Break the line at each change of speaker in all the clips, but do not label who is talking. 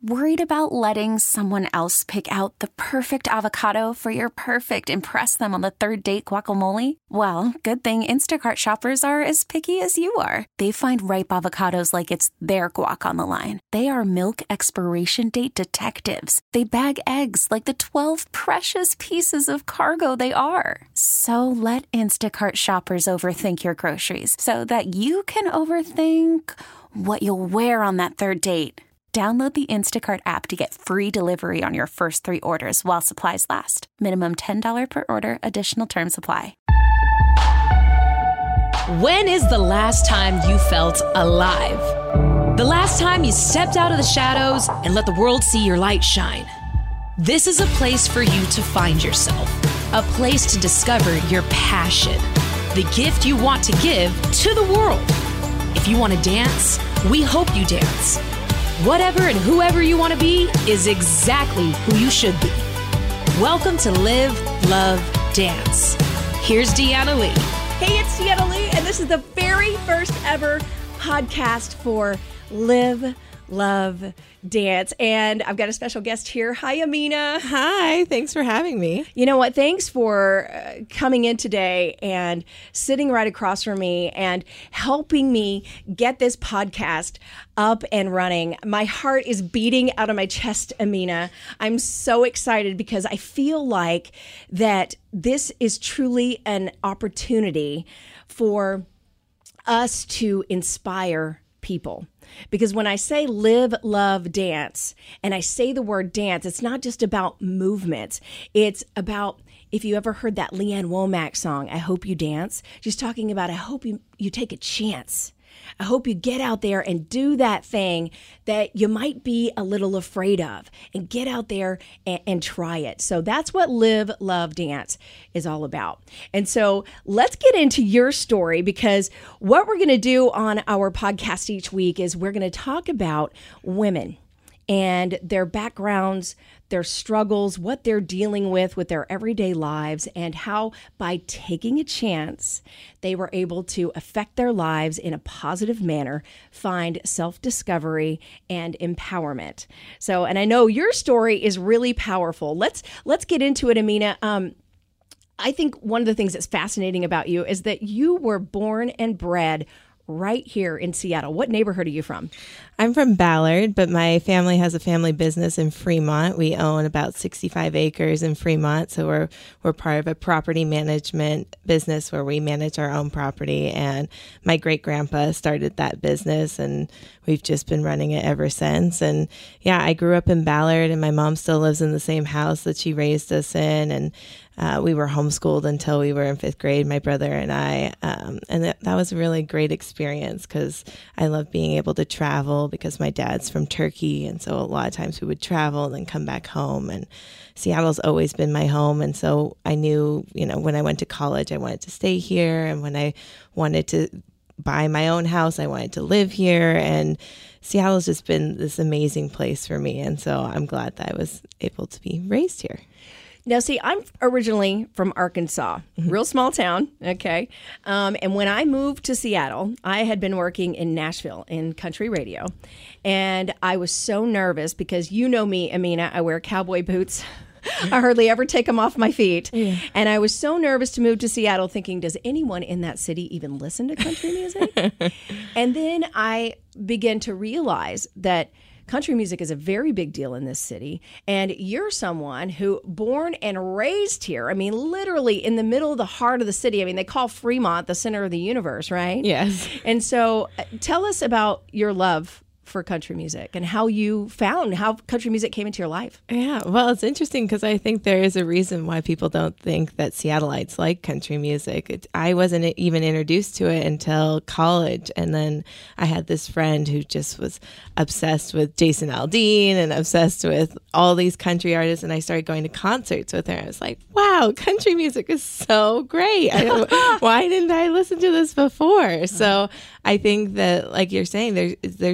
Worried about letting someone else pick out the perfect avocado for your perfect impress them on the third date guacamole? Well, good thing Instacart shoppers are as picky as you are. They find ripe avocados like it's their guac on the line. They are milk expiration date detectives. They bag eggs like the 12 precious pieces of cargo they are. So let Instacart shoppers overthink your groceries so that you can overthink what you'll wear on that third date. Download the Instacart app to get free delivery on your first 3 orders while supplies last. Minimum $10 per order. Additional terms apply.
When is the last time you felt alive? The last time you stepped out of the shadows and let the world see your light shine? This is a place for you to find yourself. A place to discover your passion. The gift you want to give to the world. If you want to dance, we hope you dance. Whatever and whoever you want to be is exactly who you should be. Welcome to Live, Love, Dance. Here's Deanna Lee.
Hey, it's Deanna Lee, and this is the very first ever podcast for Live, Love, Dance. And I've got a special guest here. Hi, Amina.
Hi, thanks for having me.
You know what? Thanks for coming in today and sitting right across from me and helping me get this podcast up and running. My heart is beating out of my chest, Amina. I'm so excited because I feel like that this is truly an opportunity for us to inspire people. Because when I say live, love, dance, and I say the word dance, it's not just about movements. It's about, if you ever heard that Leanne Womack song, I Hope You Dance, she's talking about, I hope you take a chance. I hope you get out there and do that thing that you might be a little afraid of and get out there and try it. So that's what Live, Love, Dance is all about. And so let's get into your story, because what we're going to do on our podcast each week is we're going to talk about women and their backgrounds, their struggles, what they're dealing with their everyday lives, and how by taking a chance, they were able to affect their lives in a positive manner, find self-discovery and empowerment. So, and I know your story is really powerful. Let's get into it, Amina. I think one of the things that's fascinating about you is that you were born and bred right here in Seattle. What neighborhood are you from?
I'm from Ballard, but my family has a family business in Fremont. We own about 65 acres in Fremont, so we're part of a property management business where we manage our own property. And my great-grandpa started that business, and we've just been running it ever since. And yeah, I grew up in Ballard, and my mom still lives in the same house that she raised us in. And we were homeschooled until we were in 5th grade, my brother and I. And that was a really great experience because I love being able to travel because my dad's from Turkey. And so a lot of times we would travel and then come back home. And Seattle's always been my home. And so I knew, when I went to college, I wanted to stay here. And when I wanted to buy my own house, I wanted to live here. And Seattle's just been this amazing place for me. And so I'm glad that I was able to be raised here.
Now, see, I'm originally from Arkansas, real small town, okay? And when I moved to Seattle, I had been working in Nashville in country radio. And I was so nervous because you know me, Amina, I wear cowboy boots. I hardly ever take them off my feet. Yeah. And I was so nervous to move to Seattle thinking, does anyone in that city even listen to country music? And then I began to realize that country music is a very big deal in this city. And you're someone who born and raised here. I mean, literally in the middle of the heart of the city. I mean, they call Fremont the center of the universe, right?
Yes.
And so tell us about your love for country music and how you found how country music came into your life.
Yeah, well, it's interesting because I think there is a reason why people don't think that Seattleites like country music. I wasn't even introduced to it until college. And then I had this friend who just was obsessed with Jason Aldean and obsessed with all these country artists. And I started going to concerts with her. I was like, wow, country music is so great. Why didn't I listen to this before? So I think that, like you're saying, there's just not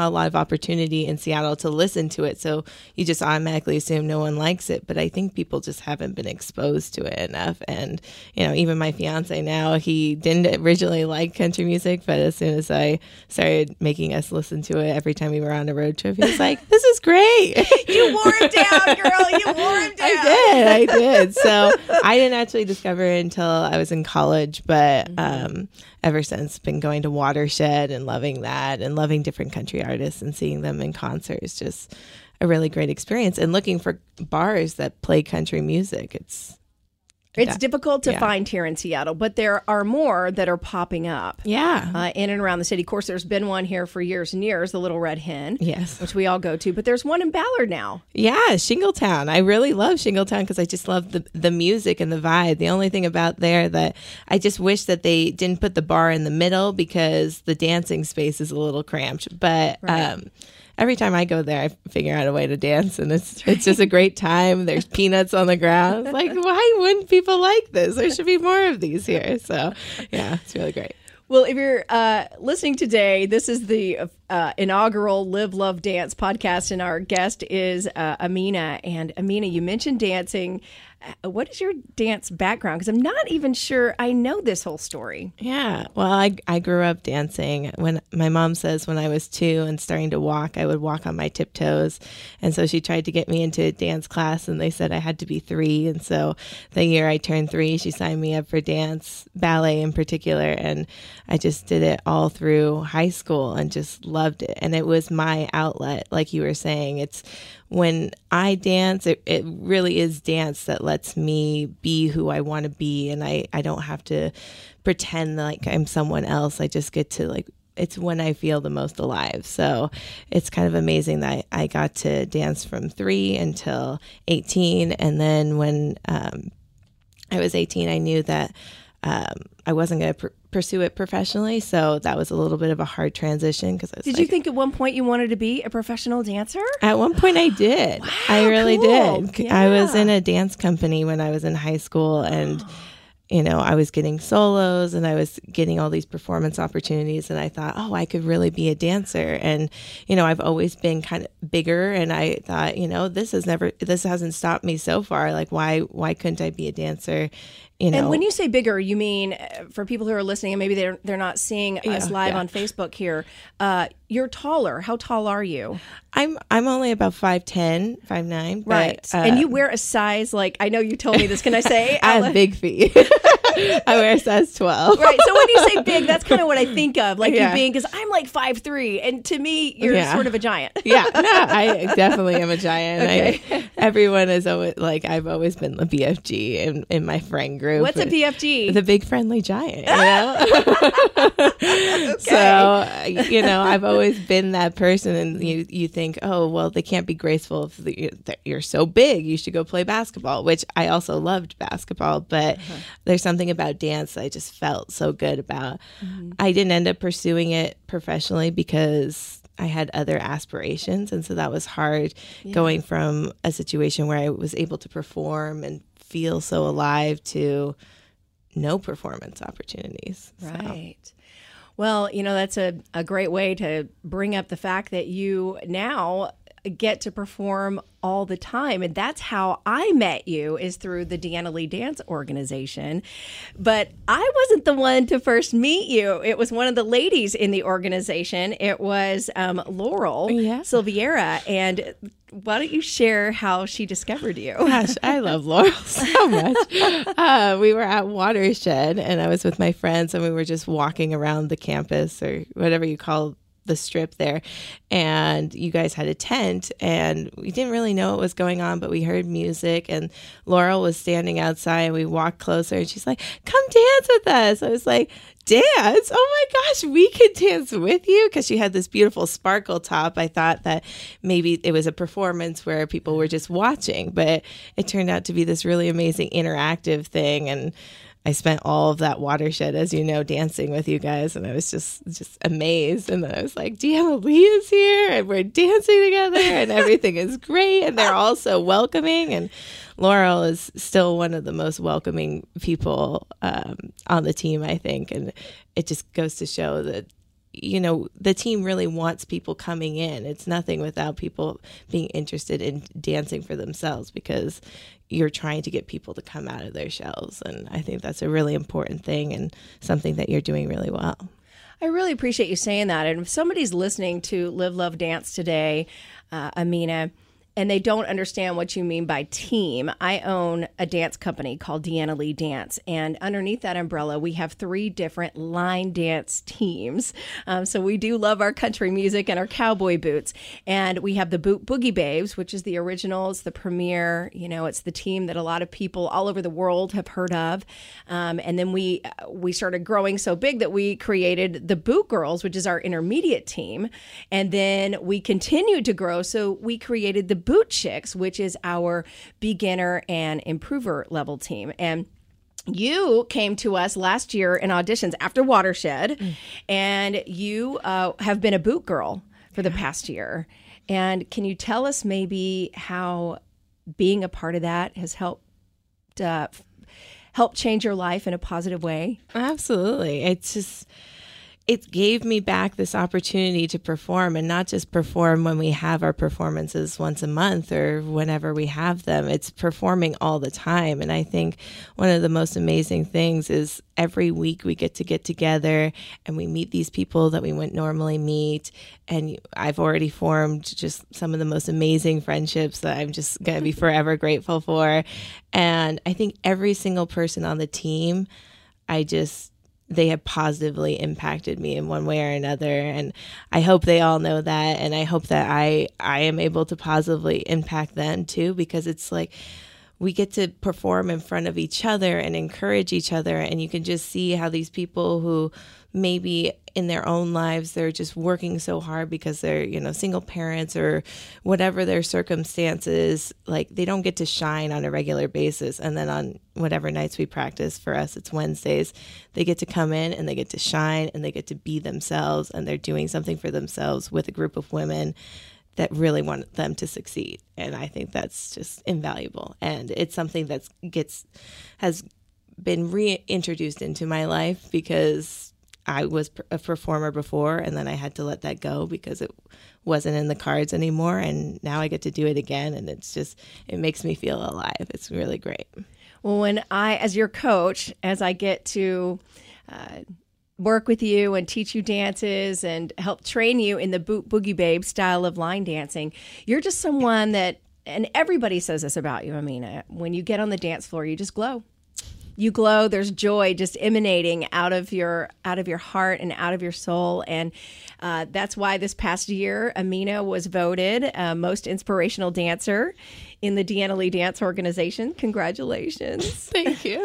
not a lot of opportunity in Seattle to listen to it. So you just automatically assume no one likes it. But I think people just haven't been exposed to it enough. And, even my fiance now, he didn't originally like country music, but as soon as I started making us listen to it every time we were on a road trip, he was like, this is great.
You wore him down, girl. You wore him down.
I did. So I didn't actually discover it until I was in college, but ever since, been going to Watershed and loving that and loving different country artists and seeing them in concert is just a really great experience. And looking for bars that play country music, it's
difficult to find here in Seattle, but there are more that are popping up.
Yeah.
In and around the city. Of course, there's been one here for years and years, the Little Red Hen.
Yes.
Which we all go to. But there's one in Ballard now.
Yeah, Shingletown. I really love Shingletown because I just love the music and the vibe. The only thing about there that I just wish that they didn't put the bar in the middle because the dancing space is a little cramped. But every time I go there, I figure out a way to dance, and it's just a great time. There's peanuts on the ground. It's like, why wouldn't people like this? There should be more of these here. So, yeah, it's really great.
Well, if you're listening today, this is the inaugural Live, Love, Dance podcast, and our guest is Amina. And Amina, you mentioned dancing. What is your dance background? Because I'm not even sure I know this whole story.
Yeah. Well, I grew up dancing. When my mom says when I was 2 and starting to walk, I would walk on my tiptoes. And so she tried to get me into a dance class, and they said I had to be 3. And so the year I turned 3, she signed me up for dance, ballet in particular. And I just did it all through high school and just loved it. And it was my outlet, like you were saying. It's when I dance, it really is dance that lets me be who I want to be. And I don't have to pretend like I'm someone else. I just get to it's when I feel the most alive. So it's kind of amazing that I got to dance from 3 until 18. And then when I was 18, I knew that I wasn't going to pursue it professionally. So that was a little bit of a hard transition.
Did you think at one point you wanted to be a professional dancer?
At one point I did.
Wow,
I really did.
Yeah.
I was in a dance company when I was in high school, and I was getting solos and I was getting all these performance opportunities, and I thought, I could really be a dancer. And, I've always been kind of bigger, and I thought, this hasn't stopped me so far. Like, why couldn't I be a dancer?
And when you say bigger, you mean, for people who are listening and maybe they're not seeing us live on Facebook here, you're taller. How tall are you?
I'm only about 5'10", 5'9".
Right. And you wear a size, I know you told me this. Can I say?
I have big feet. I wear a size 12.
Right. So when you say big, that's kind of what I think of, you being, because I'm 5'3", and to me, you're sort of a giant.
Yeah. No, I definitely am a giant.
Okay.
Everyone is always I've always been the BFG in my friend group.
What's a BFG?
The big friendly giant. Okay. So I've always been that person, and you think, they can't be graceful if you're so big. You should go play basketball, which I also loved basketball, but there's something about dance that I just felt so good about. I didn't end up pursuing it professionally because I had other aspirations, and so that was hard going from a situation where I was able to perform and feel so alive to no performance opportunities.
Right. So. Well, that's a great way to bring up the fact that you now get to perform all the time. And that's how I met you, is through the Deanna Lee Dance Organization. But I wasn't the one to first meet you. It was one of the ladies in the organization. It was Laurel Silveira. And why don't you share how she discovered you?
Gosh, I love Laurel so much. We were at Watershed, and I was with my friends, and we were just walking around the campus, or whatever you call the strip there, and you guys had a tent, and we didn't really know what was going on, but we heard music, and Laurel was standing outside, and we walked closer, and she's like, come dance with us. I was like, dance? Oh my gosh, we could dance with you? Because she had this beautiful sparkle top. I thought that maybe it was a performance where people were just watching, but it turned out to be this really amazing interactive thing. And I spent all of that Watershed, as you know, dancing with you guys, and I was just amazed. And then I was like, Deanna Lee is here, and we're dancing together, and everything is great, and they're all so welcoming. And Laurel is still one of the most welcoming people on the team, I think. And it just goes to show that, the team really wants people coming in. It's nothing without people being interested in dancing for themselves, because you're trying to get people to come out of their shells. And I think that's a really important thing and something that you're doing really well.
I really appreciate you saying that. And if somebody's listening to Live, Love, Dance today, Amina, and they don't understand what you mean by team, I own a dance company called Deanna Lee Dance. And underneath that umbrella, we have 3 different line dance teams. So we do love our country music and our cowboy boots. And we have the Boogie Babes, which is the original. It's the premier. It's the team that a lot of people all over the world have heard of. And then we started growing so big that we created the Boot Girls, which is our intermediate team. And then we continued to grow. So we created the Boot Chicks, which is our beginner and improver level team. And you came to us last year in auditions after Watershed, and you have been a boot girl for the past year. And can you tell us maybe how being a part of that has helped change your life in a positive way?
Absolutely. It gave me back this opportunity to perform, and not just perform when we have our performances once a month or whenever we have them. It's performing all the time. And I think one of the most amazing things is every week we get together and we meet these people that we wouldn't normally meet. And I've already formed just some of the most amazing friendships that I'm just going to be forever grateful for. And I think every single person on the team, they have positively impacted me in one way or another. And I hope they all know that. And I hope that I am able to positively impact them too, because it's like we get to perform in front of each other and encourage each other. And you can just see how these people who maybe in their own lives, they're just working so hard because they're, single parents or whatever their circumstances, like they don't get to shine on a regular basis. And then on whatever nights we practice, for us, it's Wednesdays, they get to come in and they get to shine and they get to be themselves, and they're doing something for themselves with a group of women that really want them to succeed. And I think that's just invaluable. And it's something that has been reintroduced into my life, because I was a performer before, and then I had to let that go because it wasn't in the cards anymore. And now I get to do it again. And it makes me feel alive. It's really great.
Well, as your coach, as I get to work with you and teach you dances and help train you in the Boogie Babe style of line dancing, you're just someone that, and everybody says this about you, Amina, when you get on the dance floor, you just glow. You glow. There's joy just emanating out of your heart and out of your soul. And that's why this past year, Amina was voted most inspirational dancer in the Deanna Lee Dance Organization. Congratulations.
Thank you.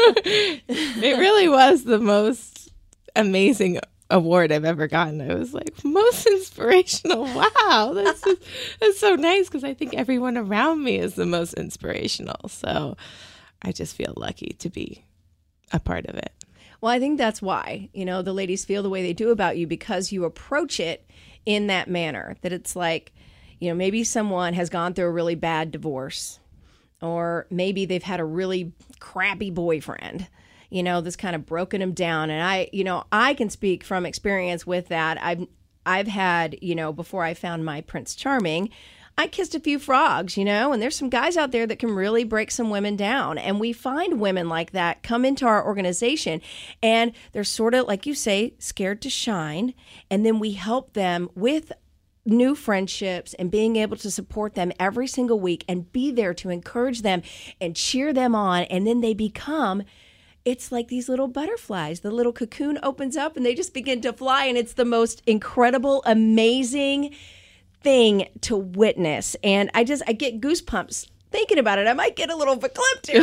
It really was the most amazing award I've ever gotten. I was like, most inspirational. Wow. That's so nice, because I think everyone around me is the most inspirational. So I just feel lucky to be a part of it.
Well, I think that's why, the ladies feel the way they do about you, because you approach it in that manner, that it's like, maybe someone has gone through a really bad divorce, or maybe they've had a really crappy boyfriend, that's kind of broken them down. And I can speak from experience with that. I've had, before I found my Prince Charming, I kissed a few frogs, and there's some guys out there that can really break some women down. And we find women like that come into our organization, and they're sort of, like you say, scared to shine. And then we help them with new friendships and being able to support them every single week and be there to encourage them and cheer them on. And then they become, it's like these little butterflies. The little cocoon opens up and they just begin to fly. And it's the most incredible, amazing thing to witness. And I get goosebumps thinking about it. I might get a little verklempt here.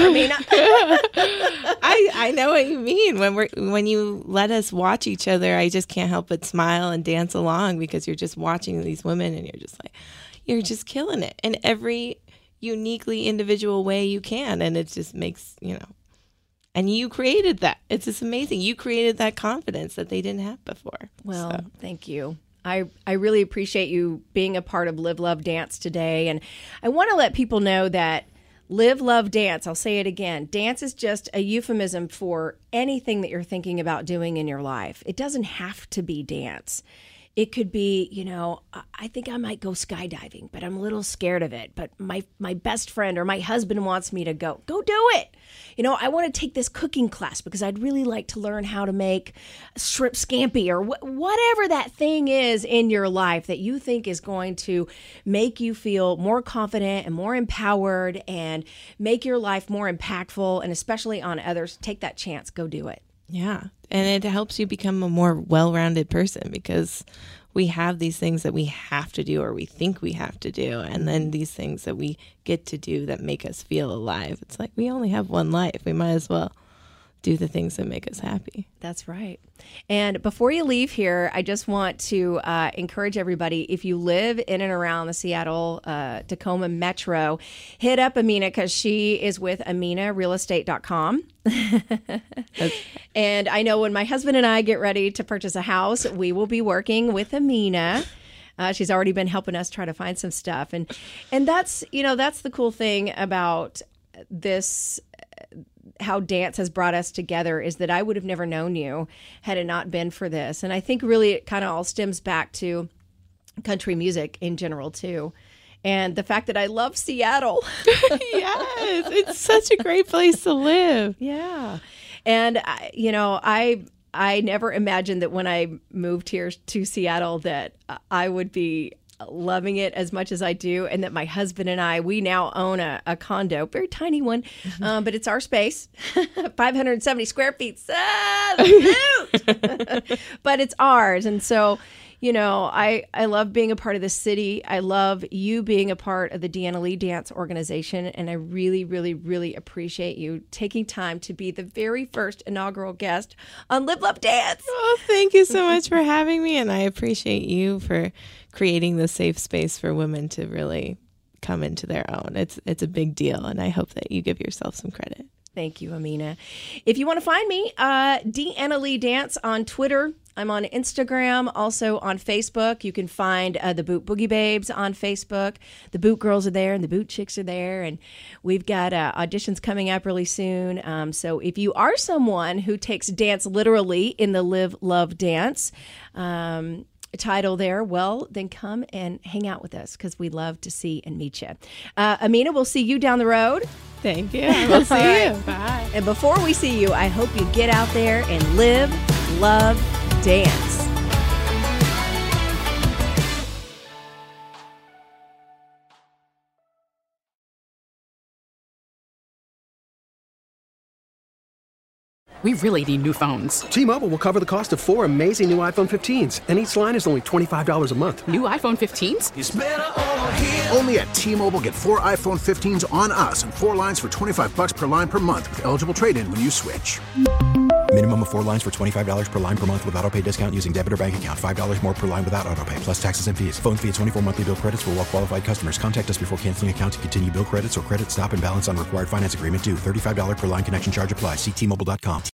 I know what you mean. When you let us watch each other, I just can't help but smile and dance along, because you're just watching these women and you're just killing it in every uniquely individual way you can. And it just makes, and you created that. It's just amazing. You created that confidence that they didn't have before.
Well, Thank you. I really appreciate you being a part of Live, Love, Dance today. And I want to let people know that Live, love, dance. I'll say it again. Dance is just a euphemism for anything that you're thinking about doing in your life. It doesn't have to be dance. It could be, I think I might go skydiving, but I'm a little scared of it. But my best friend or my husband wants me to go. Go do it. I want to take this cooking class because I'd really like to learn how to make shrimp scampi or whatever that thing is in your life that you think is going to make you feel more confident and more empowered and make your life more impactful, and especially on others. Take that chance. Go do it.
Yeah. And it helps you become a more well-rounded person because we have these things that we have to do or we think we have to do. And then these things that we get to do that make us feel alive. It's like we only have one life. We might as well do the things that make us happy.
That's right. And before you leave here, I just want to encourage everybody, if you live in and around the Seattle, Tacoma metro, hit up Amina because she is with AminaRealEstate.com. And I know when my husband and I get ready to purchase a house, we will be working with Amina. She's already been helping us try to find some stuff. And that's, that's the cool thing about this, how dance has brought us together, is that I would have never known you had it not been for this. And I think really it kind of all stems back to country music in general too. And the fact that I love Seattle.
Yes, it's such a great place to live.
Yeah. And, I never imagined that when I moved here to Seattle that I would be loving it as much as I do, and that my husband and I, we now own a condo, very tiny one, but it's our space, 570 square feet, but it's ours. And so, I love being a part of the city. I love you being a part of the Deanna Lee Dance Organization, and I really, really, really appreciate you taking time to be the very first inaugural guest on Live, Love, Dance.
Oh, thank you so much for having me, and I appreciate you for creating the safe space for women to really come into their own. It's a big deal, and I hope that you give yourself some credit.
Thank you, Amina. If you want to find me, Deanna Lee Dance on Twitter. I'm on Instagram, also on Facebook. You can find the Boot Boogie Babes on Facebook. The Boot Girls are there and the Boot Chicks are there. And we've got auditions coming up really soon. So if you are someone who takes dance literally in the Live, Love, Dance title there, well, then come and hang out with us because we'd love to see and meet you. Amina, we'll see you down the road.
Thank you. We'll see you. Bye.
And before we see you, I hope you get out there and live, love, dance.
We really need new phones.
T-Mobile will cover the cost of 4 amazing new iPhone 15s, and each line is only $25 a month.
New iPhone 15s?
It's better over here. Only at T-Mobile, get 4 iPhone 15s on us and 4 lines for $25 per line per month with eligible trade-in when you switch.
Minimum of 4 lines for $25 per line per month with autopay discount using debit or bank account. $5 more per line without autopay, plus taxes and fees. Phone fee at 24 monthly bill credits for well-qualified customers. Contact us before canceling account to continue bill credits or credit stop and balance on required finance agreement due. $35 per line connection charge applies. See T-Mobile.com.